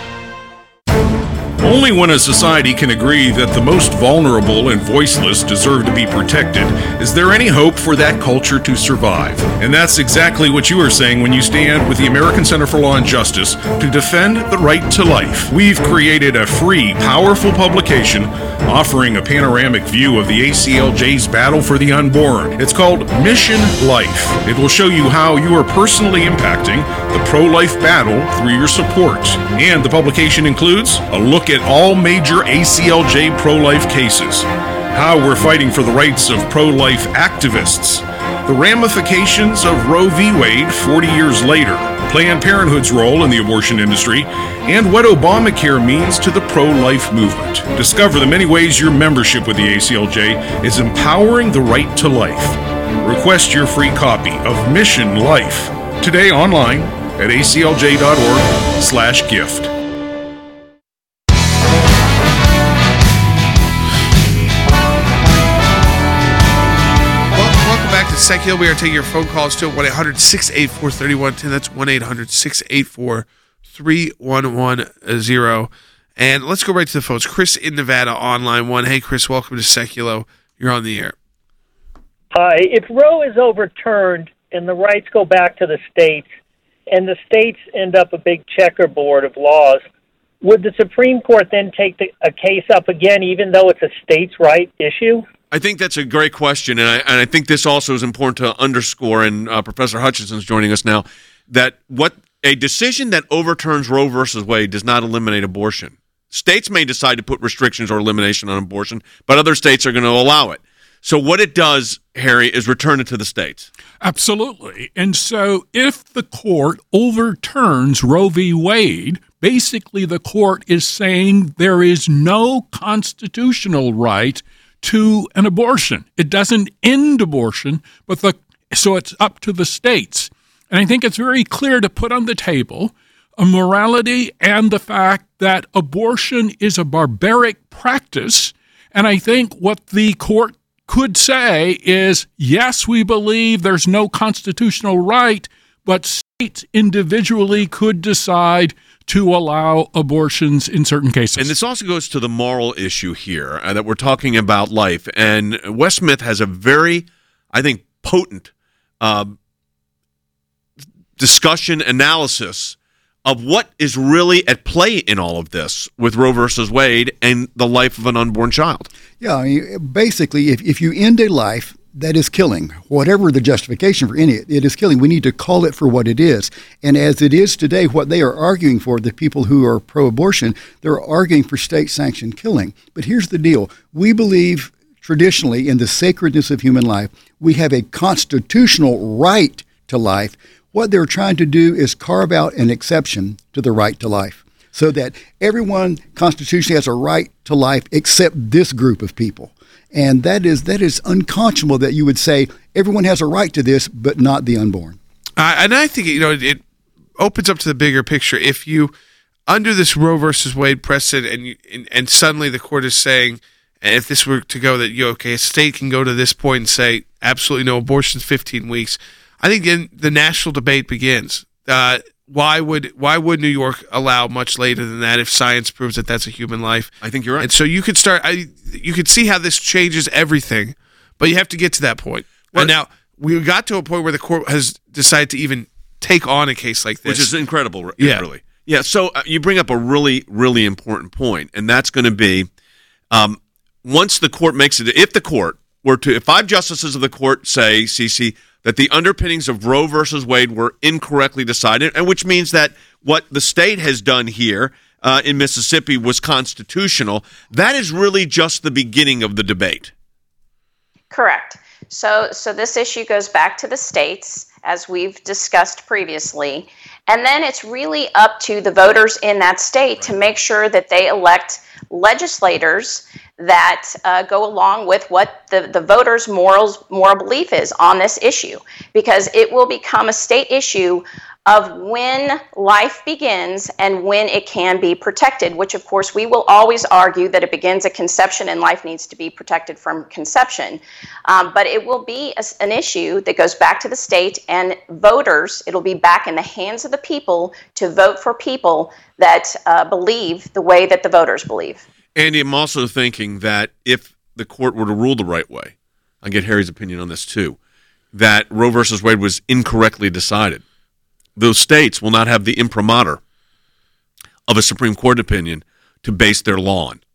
Only when a society can agree that the most vulnerable and voiceless deserve to be protected is there any hope for that culture to survive. And that's exactly what you are saying when you stand with the American Center for Law and Justice to defend the right to life. We've created a free, powerful publication offering a panoramic view of the A C L J's battle for the unborn. It's called Mission Life. It will show you how you are personally impacting the pro-life battle through your support. And the publication includes a look at all major A C L J pro-life cases, how we're fighting for the rights of pro-life activists, the ramifications of Roe v. Wade forty years later, Planned Parenthood's role in the abortion industry, and what Obamacare means to the pro-life movement. Discover the many ways your membership with the A C L J is empowering the right to life. Request your free copy of Mission Life today online at A C L J dot org slash gift. Secular, we are taking your phone calls to one eight hundred six eight four three one one zero. That's one eight hundred six eight four three one one zero. And let's go right to the phones. Chris in Nevada on line one. Hey, Chris, welcome to Secular. You're on the air. Hi. If Roe is overturned and the rights go back to the states, and the states end up a big checkerboard of laws, would the Supreme Court then take the, a case up again, even though it's a states' right issue? I think that's a great question, and I, and I think this also is important to underscore, and uh, Professor Hutchinson's joining us now, that what a decision that overturns Roe versus Wade does not eliminate abortion. States may decide to put restrictions or elimination on abortion, but other states are going to allow it. So what it does, Harry, is return it to the states. Absolutely. And so if the court overturns Roe v. Wade, basically the court is saying there is no constitutional right to an abortion. It doesn't end abortion, but the so it's up to the states. And I think it's very clear to put on the table a morality and the fact that abortion is a barbaric practice. And I think what the court could say is, yes, we believe there's no constitutional right, but states individually could decide to allow abortions in certain cases. And this also goes to the moral issue here, uh, that we're talking about life. And Wes Smith has a very, I think, potent uh, discussion, analysis of what is really at play in all of this with Roe versus Wade and the life of an unborn child. Yeah, I mean, basically, if, if you end a life that is killing, whatever the justification for any, it is killing. We need to call it for what it is. And as it is today, what they are arguing for, the people who are pro-abortion, they're arguing for state-sanctioned killing. But here's the deal. We believe traditionally in the sacredness of human life. We have a constitutional right to life. What they're trying to do is carve out an exception to the right to life so that everyone constitutionally has a right to life except this group of people. And that is that is unconscionable that you would say everyone has a right to this, but not the unborn. Uh, and I think, you know, it, it opens up to the bigger picture. If you, under this Roe versus Wade precedent, and, you, and and suddenly the court is saying, and if this were to go that, you okay, a state can go to this point and say absolutely no abortions, fifteen weeks. I think then the national debate begins. Uh, why would why would New York allow much later than that if science proves that that's a human life? I think you're right. And so you could start. I, you could see how this changes everything, but you have to get to that point. Well, and now we got to a point where the court has decided to even take on a case like this, which is incredible. Yeah. Really. Yeah, so uh, you bring up a really, really important point, and that's going to be um, once the court makes it, if the court were to, if five justices of the court say, Cece, that the underpinnings of Roe versus Wade were incorrectly decided, and which means that what the state has done here uh, in Mississippi was constitutional, that is really just the beginning of the debate. Correct. So, so this issue goes back to the states, as we've discussed previously, and then it's really up to the voters in that state to make sure that they elect legislators that uh, go along with what the, the voters' morals, moral belief is on this issue, because it will become a state issue of when life begins and when it can be protected, which of course we will always argue that it begins at conception and life needs to be protected from conception. Um, but it will be a, an issue that goes back to the state and voters. It'll be back in the hands of the people to vote for people that uh, believe the way that the voters believe. Andy, I'm also thinking that if the court were to rule the right way, I get Harry's opinion on this too, that Roe versus Wade was incorrectly decided, those states will not have the imprimatur of a Supreme Court opinion to base their law on.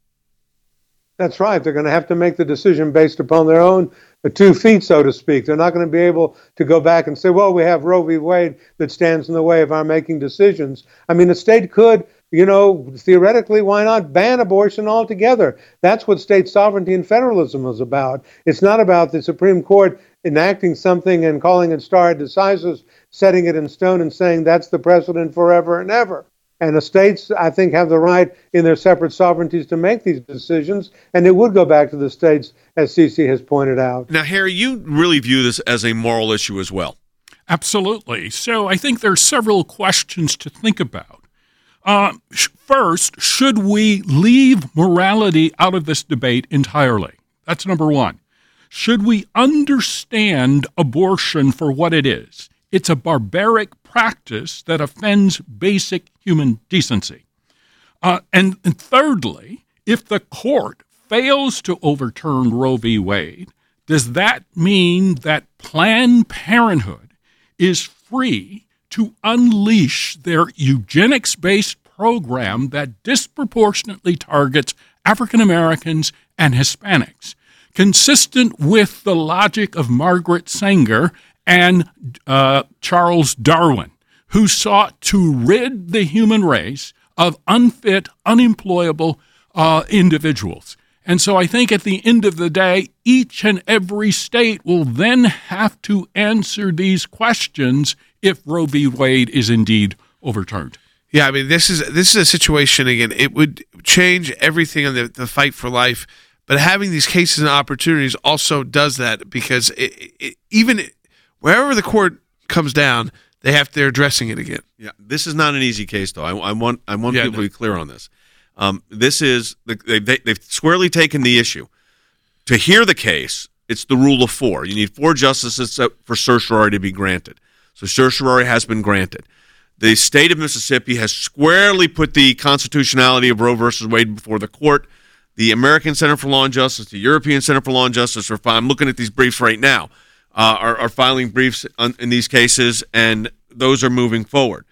That's right. They're going to have to make the decision based upon their own two feet, so to speak. They're not going to be able to go back and say, well, we have Roe v. Wade that stands in the way of our making decisions. I mean, a state could, you know, theoretically, why not ban abortion altogether? That's what state sovereignty and federalism is about. It's not about the Supreme Court enacting something and calling it stare decisis, setting it in stone and saying that's the precedent forever and ever. And the states, I think, have the right in their separate sovereignties to make these decisions, and it would go back to the states, as Cece has pointed out. Now, Harry, you really view this as a moral issue as well. Absolutely. So I think there are several questions to think about. Uh, first, should we leave morality out of this debate entirely? That's number one. Should we understand abortion for what it is? It's a barbaric practice that offends basic human decency. Uh, and, and thirdly, if the court fails to overturn Roe v. Wade, does that mean that Planned Parenthood is free to unleash their eugenics-based program that disproportionately targets African Americans and Hispanics, consistent with the logic of Margaret Sanger and uh, Charles Darwin, who sought to rid the human race of unfit, unemployable uh, individuals. And so I think at the end of the day, each and every state will then have to answer these questions if Roe v. Wade is indeed overturned. Yeah, I mean, this is this is a situation, again, it would change everything in the, the fight for life, but having these cases and opportunities also does that, because it, it, even wherever the court comes down, they have they're addressing it again. Yeah, this is not an easy case, though. I, I want I want yeah, people no. to be clear on this. Um, this is they, they, they've squarely taken the issue. To hear the case, it's the rule of four. You need four justices for certiorari to be granted. So certiorari has been granted. The state of Mississippi has squarely put the constitutionality of Roe versus Wade before the court. The American Center for Law and Justice, the European Center for Law and Justice, are I'm looking at these briefs right now, uh, are, are filing briefs on, in these cases, and those are moving forward.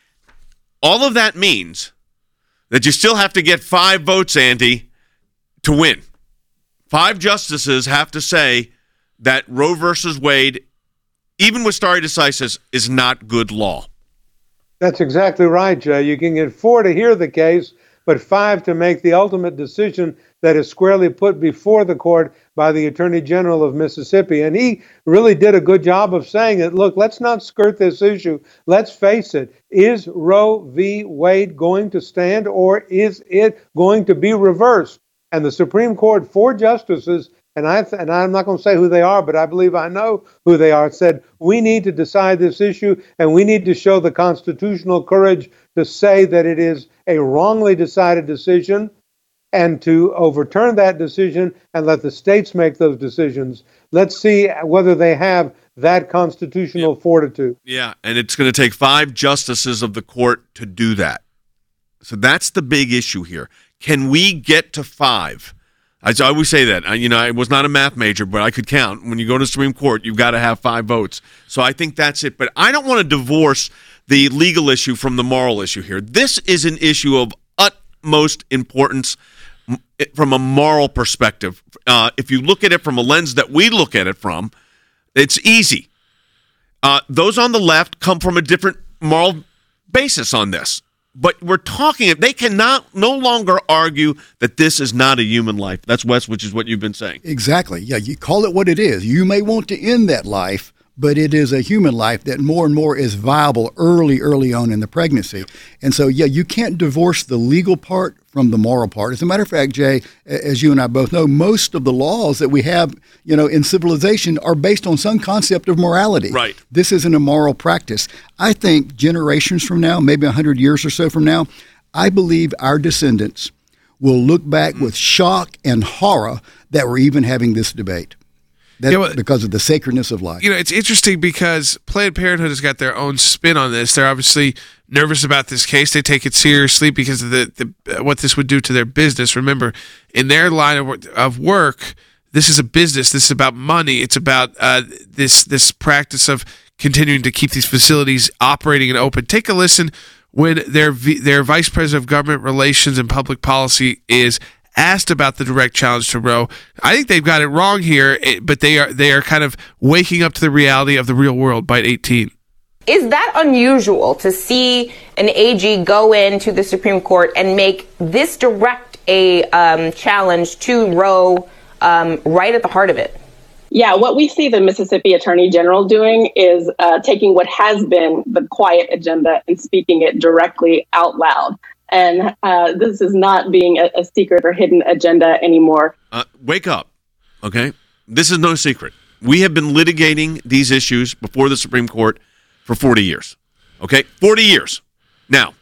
All of that means that you still have to get five votes, Andy, to win. Five justices have to say that Roe versus Wade, even with stare decisis, is not good law. That's exactly right, Jay. You can get four to hear the case, but five to make the ultimate decision that is squarely put before the court by the Attorney General of Mississippi. And he really did a good job of saying it. Look, let's not skirt this issue. Let's face it. Is Roe v. Wade going to stand, or is it going to be reversed? And the Supreme Court, four justices, and, I th- and I'm not going to say who they are, but I believe I know who they are, said we need to decide this issue, and we need to show the constitutional courage to say that it is a wrongly decided decision, and to overturn that decision and let the states make those decisions. Let's see whether they have that constitutional yeah. fortitude. Yeah, and it's going to take five justices of the court to do that. So that's the big issue here. Can we get to five? I always say that. I, you know, I was not a math major, but I could count. When you go to the Supreme Court, you've got to have five votes. So I think that's it. But I don't want to divorce the legal issue from the moral issue here. This is an issue of utmost importance from a moral perspective. Uh, if you look at it from a lens that we look at it from, it's easy. Uh, those on the left come from a different moral basis on this. But we're talking, they cannot no longer argue that this is not a human life. That's Wes, which is what you've been saying. Exactly. Yeah, you call it what it is. You may want to end that life, but it is a human life that more and more is viable early, early on in the pregnancy. And so, yeah, you can't divorce the legal part from the moral part. As a matter of fact, Jay, as you and I both know, most of the laws that we have, you know, in civilization are based on some concept of morality. Right. This isn't a moral practice. I think generations from now, maybe one hundred years or so from now, I believe our descendants will look back with shock and horror that we're even having this debate. That, yeah, well, because of the sacredness of life. You know, it's interesting because Planned Parenthood has got their own spin on this. They're obviously nervous about this case. They take it seriously because of the, the what this would do to their business. Remember, in their line of, of work, this is a business. This is about money. It's about uh, this this practice of continuing to keep these facilities operating and open. Take a listen when their their Vice President of Government Relations and Public Policy is asked about the direct challenge to Roe. I think they've got it wrong here, but they are they are kind of waking up to the reality of the real world. Bite eighteen. Is that unusual to see an A G go into the Supreme Court and make this direct a um, challenge to Roe um, right at the heart of it? Yeah, what we see the Mississippi Attorney General doing is uh, taking what has been the quiet agenda and speaking it directly out loud. And uh, this is not being a, a secret or hidden agenda anymore. Uh, wake up, okay? This is no secret. We have been litigating these issues before the Supreme Court for forty years, okay? forty years. Now,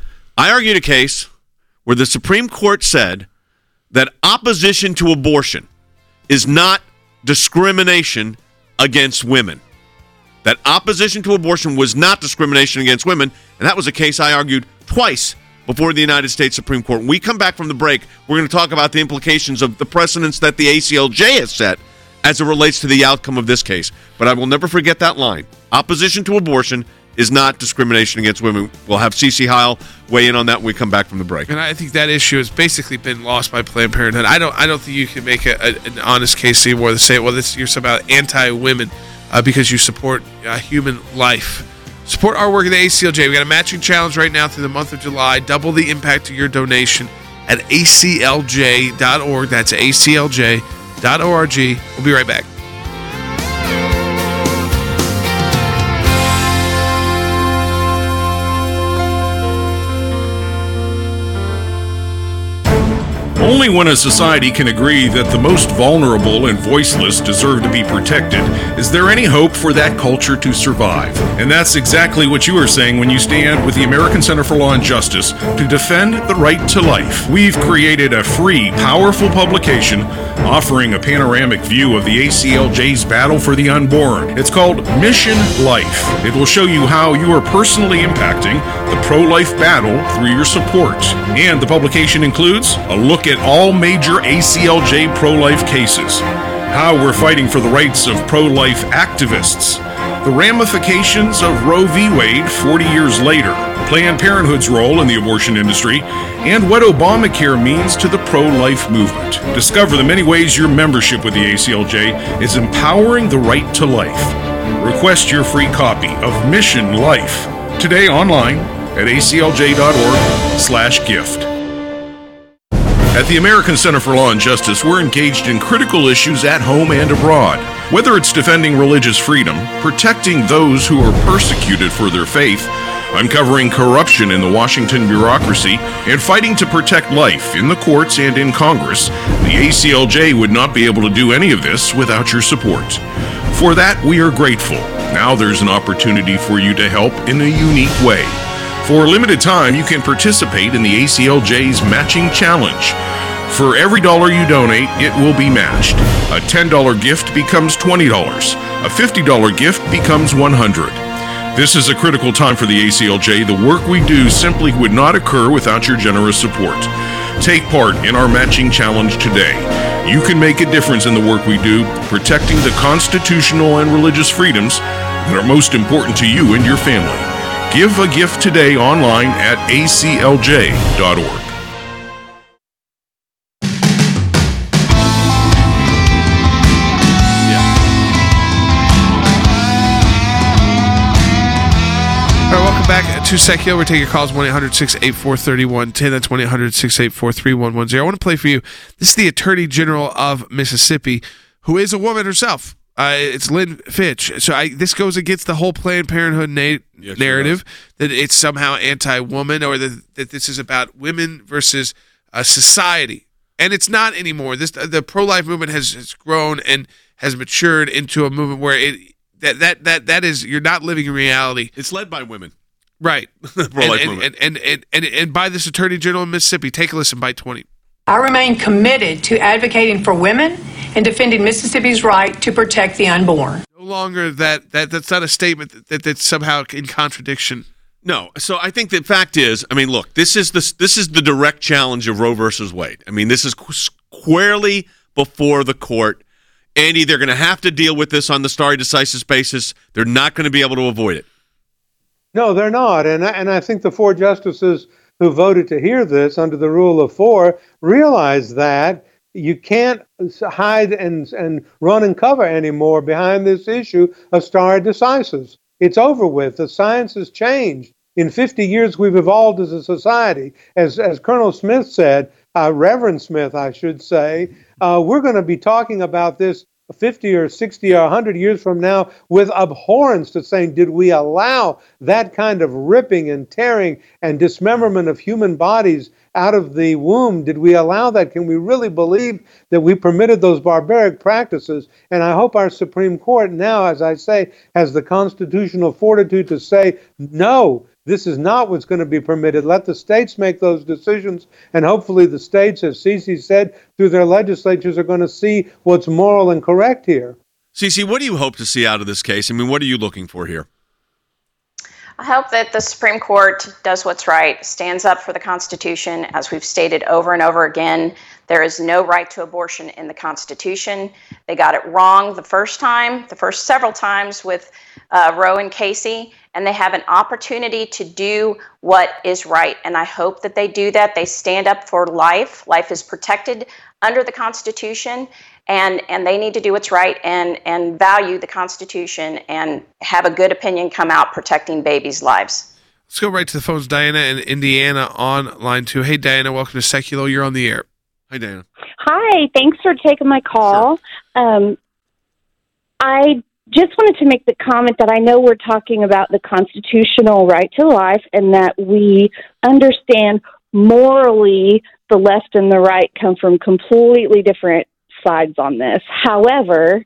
I argued a case where the Supreme Court said that opposition to abortion is not discrimination against women. That opposition to abortion was not discrimination against women, and that was a case I argued twice before the United States Supreme Court. When we come back from the break, we're going to talk about the implications of the precedents that the A C L J has set as it relates to the outcome of this case. But I will never forget that line. Opposition to abortion is not discrimination against women. We'll have Cece Heil weigh in on that when we come back from the break. And I think that issue has basically been lost by Planned Parenthood. I don't I don't think you can make a, a, an honest case anymore to say, well, this you're somehow anti-women uh, because you support uh, human life. Support our work at the A C L J. We got a matching challenge right now through the month of July. Double the impact of your donation at A C L J dot org. That's A C L J dot org. We'll be right back. Only when a society can agree that the most vulnerable and voiceless deserve to be protected is there any hope for that culture to survive. And that's exactly what you are saying when you stand with the American Center for Law and Justice to defend the right to life. We've created a free, powerful publication offering a panoramic view of the A C L J's battle for the unborn. It's called Mission Life. It will show you how you are personally impacting the pro-life battle through your support. And the publication includes a look at all major A C L J pro-life cases, how we're fighting for the rights of pro-life activists, the ramifications of Roe v. Wade forty years later, Planned Parenthood's role in the abortion industry, and what Obamacare means to the pro-life movement. Discover the many ways your membership with the A C L J is empowering the right to life. Request your free copy of Mission Life today online at A C L J dot org slash gift. At the American Center for Law and Justice, we're engaged in critical issues at home and abroad. Whether it's defending religious freedom, protecting those who are persecuted for their faith, uncovering corruption in the Washington bureaucracy, and fighting to protect life in the courts and in Congress, the A C L J would not be able to do any of this without your support. For that, we are grateful. Now there's an opportunity for you to help in a unique way. For a limited time, you can participate in the A C L J's Matching Challenge. For every dollar you donate, it will be matched. A ten dollars gift becomes twenty dollars. A fifty dollars gift becomes one hundred dollars. This is a critical time for the A C L J. The work we do simply would not occur without your generous support. Take part in our Matching Challenge today. You can make a difference in the work we do, protecting the constitutional and religious freedoms that are most important to you and your family. Give a gift today online at a c l j dot org. Welcome back to Secular. We're taking your calls, one eight hundred six eight four three one one zero. That's one eight hundred six eight four three one one zero. I want to play for you. This is the Attorney General of Mississippi, who is a woman herself. Uh, it's Lynn Fitch. So I, this goes against the whole Planned Parenthood na- yes, narrative that it's somehow anti-woman, or that, that this is about women versus uh, society. And it's not anymore. This the pro-life movement has, has grown and has matured into a movement where it that that that that is, you're not living in reality. It's led by women. Right. Pro-life and, movement. And, and, and, and, and by this Attorney General of Mississippi. Take a listen, Byte twenty. I remain committed to advocating for women and defending Mississippi's right to protect the unborn. No longer that, that that's not a statement that, that that's somehow in contradiction. No. So I think the fact is, I mean, look, this is the, this is the direct challenge of Roe versus Wade. I mean, this is squarely before the court. Andy, they're going to have to deal with this on the stare decisis basis. They're not going to be able to avoid it. No, they're not. And I, and I think the four justices who voted to hear this under the rule of four realize that you can't hide and, and run and cover anymore behind this issue of stare decisis. It's over with. The science has changed. In fifty years, we've evolved as a society. As, as Colonel Smith said, uh, Reverend Smith, I should say, uh, we're going to be talking about this fifty or sixty or one hundred years from now with abhorrence to saying, did we allow that kind of ripping and tearing and dismemberment of human bodies out of the womb? Did we allow that? Can we really believe that we permitted those barbaric practices? And I hope our Supreme Court now, as I say, has the constitutional fortitude to say, no, this is not what's going to be permitted. Let the states make those decisions, and hopefully the states, as Cece said, through their legislatures, are going to see what's moral and correct here. Cece, what do you hope to see out of this case? I mean, what are you looking for here? I hope that the Supreme Court does what's right, stands up for the Constitution. As we've stated over and over again, there is no right to abortion in the Constitution. They got it wrong the first time, the first several times with uh, Roe and Casey, and they have an opportunity to do what is right. And I hope that they do that. They stand up for life. Life is protected under the Constitution, and, and they need to do what's right and, and value the Constitution and have a good opinion come out protecting babies' lives. Let's go right to the phones. Diana in Indiana on line two. Hey, Diana, welcome to Secular. You're on the air. Hi, Diana. Hi, thanks for taking my call. Sure. Um, I just wanted to make the comment that I know we're talking about the constitutional right to life and that we understand morally the left and the right come from completely different sides on this. However,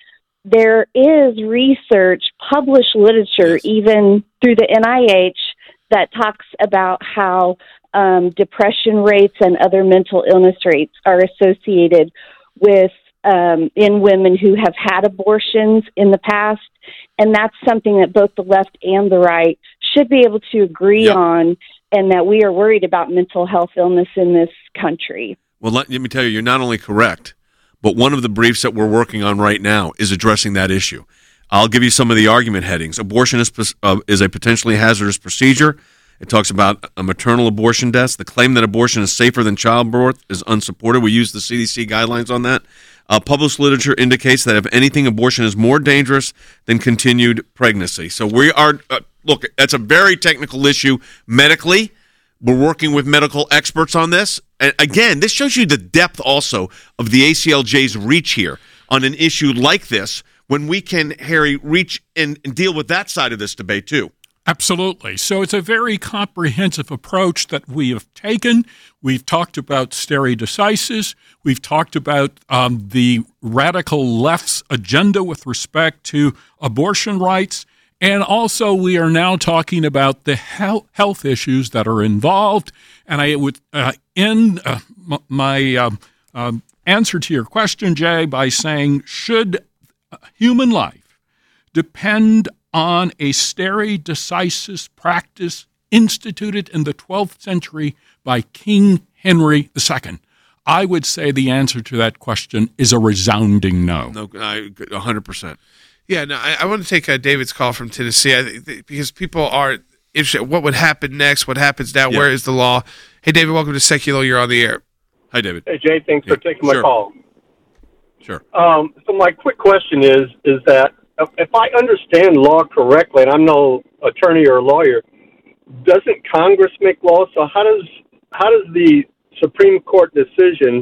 there is research, published literature, even through the N I H, that talks about how um, depression rates and other mental illness rates are associated with um, in women who have had abortions in the past. And that's something that both the left and the right should be able to agree yep. on, and that we are worried about mental health illness in this country. Well, let, let me tell you, you're not only correct, but one of the briefs that we're working on right now is addressing that issue. I'll give you some of the argument headings. Abortion is, uh, is a potentially hazardous procedure. It talks about a maternal abortion deaths. The claim that abortion is safer than childbirth is unsupported. We use the C D C guidelines on that. Uh, published literature indicates that if anything, abortion is more dangerous than continued pregnancy. So we are, uh, look, that's a very technical issue medically. We're working with medical experts on this. And again, this shows you the depth also of the A C L J's reach here on an issue like this, when we can, Harry, reach and, and deal with that side of this debate too. Absolutely. So it's a very comprehensive approach that we have taken. We've talked about stare decisis. We've talked about um, the radical left's agenda with respect to abortion rights. And also we are now talking about the health issues that are involved. And I would uh, end uh, m- my um, um, answer to your question, Jay, by saying, should human life depend on a stare decisis practice instituted in the twelfth century by King Henry the Second? I would say the answer to that question is a resounding no. No, I, one hundred percent. Yeah, no, I, I want to take uh, David's call from Tennessee I, th- because people are if what would happen next, what happens now, Yeah. where is the law? Hey, David, welcome to Secular. You're on the air. Hi, David. Hey, Jay, thanks Yeah, for taking my sure. call. Sure. Um, so my quick question is, is that if I understand law correctly, and I'm no attorney or lawyer, doesn't Congress make laws? So how does how does the Supreme Court decision,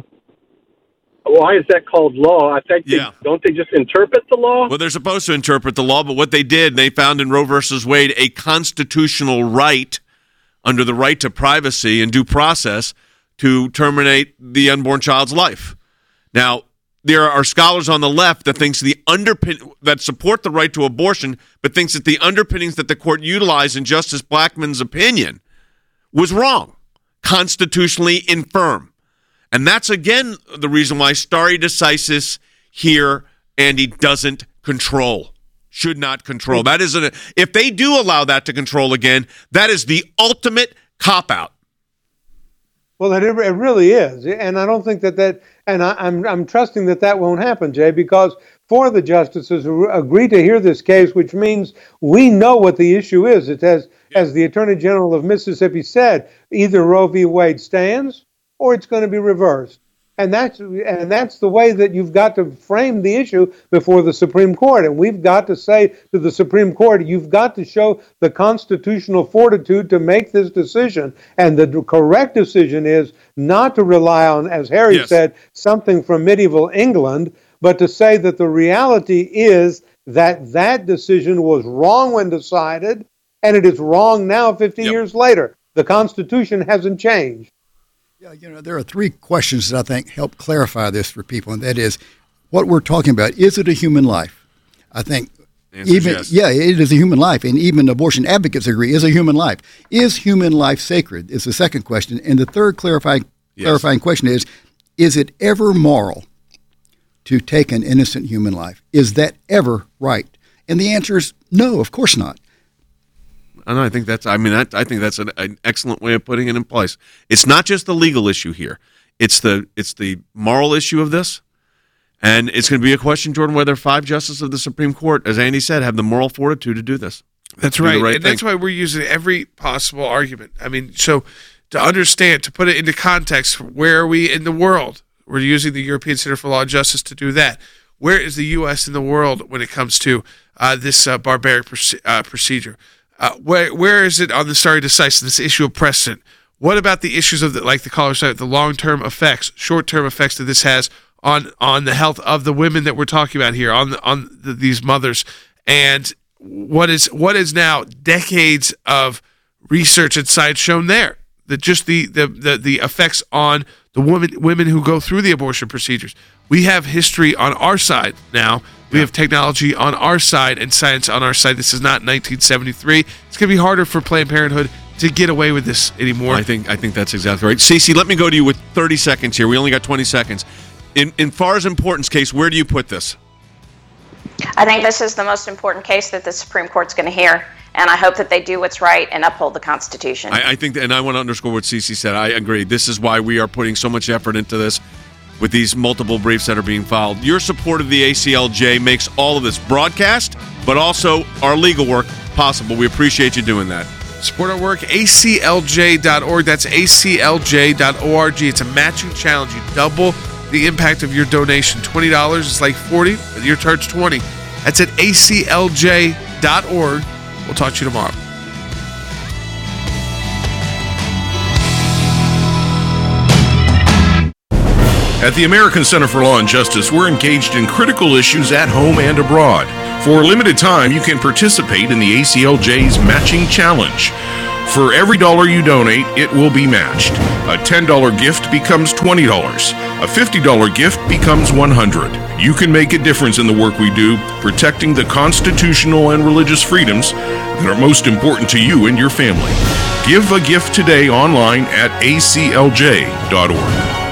why is that called law? I think they, Yeah. don't they just interpret the law? Well, they're supposed to interpret the law, but what they did, they found in Roe versus Wade a constitutional right under the right to privacy and due process to terminate the unborn child's life. Now, there are scholars on the left that thinks the underpin that support the right to abortion, but thinks that the underpinnings that the court utilized in Justice Blackmun's opinion was wrong, constitutionally infirm. And that's, again, the reason why stare decisis here, Andy, doesn't control, should not control. That is, an, if they do allow that to control again, that is the ultimate cop-out. Well, it, it really is, and I don't think that that, and I, I'm I'm trusting that that won't happen, Jay, because four of the justices who agree to hear this case, which means we know what the issue is. It has, as the Attorney General of Mississippi said, either Roe v. Wade stands or it's going to be reversed. And that's and that's the way that you've got to frame the issue before the Supreme Court. And we've got to say to the Supreme Court, you've got to show the constitutional fortitude to make this decision. And the correct decision is not to rely on, as Harry Yes. said, something from medieval England, but to say that the reality is that that decision was wrong when decided, and it is wrong now fifty Yep. years later. The Constitution hasn't changed. Yeah, you know, there are three questions that I think help clarify this for people, and that is, what we're talking about, is it a human life? I think Answer's even yes. yeah, it is a human life, and even abortion advocates agree, is a human life. Is human life sacred? Is the second question, and the third clarifying Yes. clarifying question is, is it ever moral to take an innocent human life? Is that ever right? And the answer is no, of course not. And I think that's, I mean, that, I think that's an, an excellent way of putting it in place. It's not just the legal issue here. It's the, it's the moral issue of this. And it's going to be a question, Jordan, whether five justices of the Supreme Court, as Andy said, have the moral fortitude to do this. That's Do the right. right and thing. that's why we're using every possible argument. I mean, so to understand, to put it into context, where are we in the world? We're using the European Center for Law and Justice to do that. Where is the U S in the world when it comes to uh, this uh, barbaric proce- uh, procedure? Uh, where where is it on the stare decisis, this issue of precedent? What about the issues of the, like the caller said, the long-term effects, short-term effects that this has on on the health of the women that we're talking about here, on the, on the, these mothers, and what is what is now decades of research and science shown there that just the the the, the effects on the women women who go through the abortion procedures. We have history on our side now. We have technology on our side and science on our side. This is not nineteen seventy-three. It's going to be harder for Planned Parenthood to get away with this anymore. I think I think that's exactly right. Cece, let me go to you with thirty seconds here. We only got twenty seconds. In in far as importance case, where do you put this? I think this is the most important case that the Supreme Court's going to hear, and I hope that they do what's right and uphold the Constitution. I, I think, that, and I want to underscore what Cece said. I agree. This is why we are putting so much effort into this with these multiple briefs that are being filed. Your support of the A C L J makes all of this broadcast, but also our legal work possible. We appreciate you doing that. Support our work, A C L J dot org. That's A C L J dot org. It's a matching challenge. You double the impact of your donation. twenty dollars is like forty dollars, but your charge twenty dollars. That's at A C L J dot org. We'll talk to you tomorrow. At the American Center for Law and Justice, we're engaged in critical issues at home and abroad. For a limited time, you can participate in the A C L J's Matching Challenge. For every dollar you donate, it will be matched. A ten dollars gift becomes twenty dollars. A fifty dollars gift becomes one hundred dollars. You can make a difference in the work we do, protecting the constitutional and religious freedoms that are most important to you and your family. Give a gift today online at A C L J dot org.